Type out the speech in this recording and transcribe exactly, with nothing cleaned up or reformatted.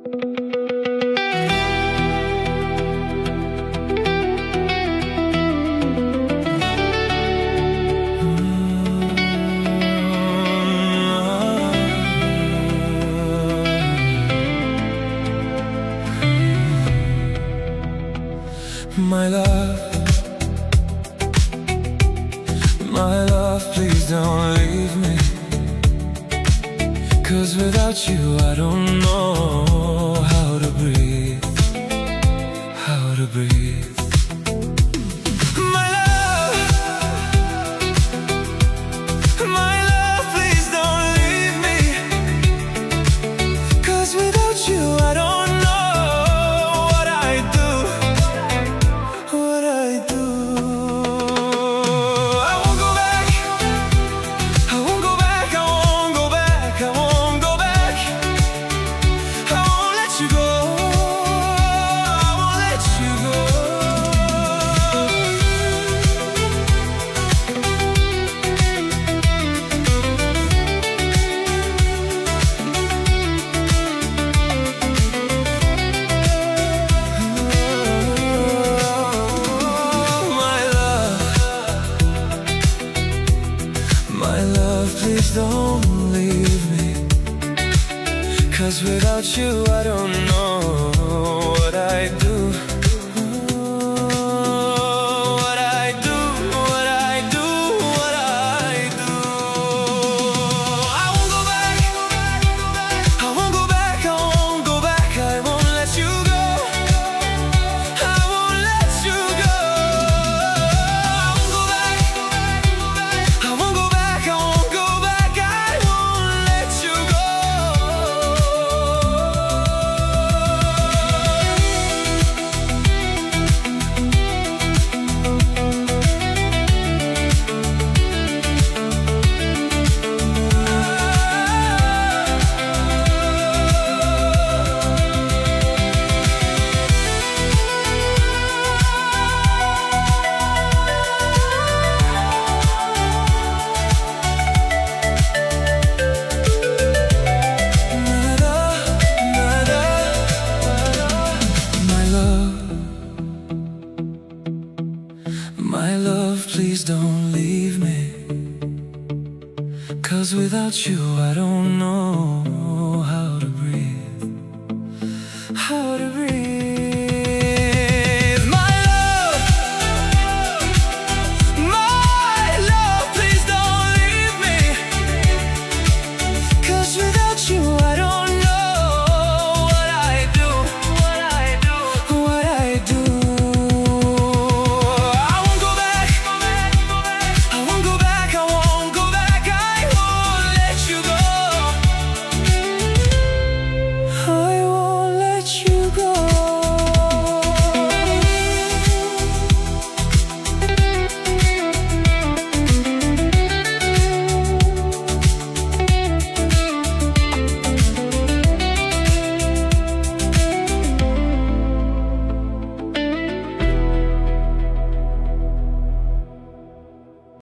My love, my love, please don't leave me, 'cause without you I don't know how to breathe, how to breathe. My love, my love, please don't leave me, 'cause without you I don't know what I do, what I do. I won't go back, I won't go back, I won't go back, I won't go back. I won't let you go, I won't let you go. My love, my love, please don't leave me, 'cause without you I don't know what I do, what I do, what I do, what I do. I won't go back, I won't go back, I won't go back, I won't let you go, I won't let you go. I won't go back, I won't go back, I won't go back, I won't let you go. My love, my love, please don't leave me, 'cause without you I don't know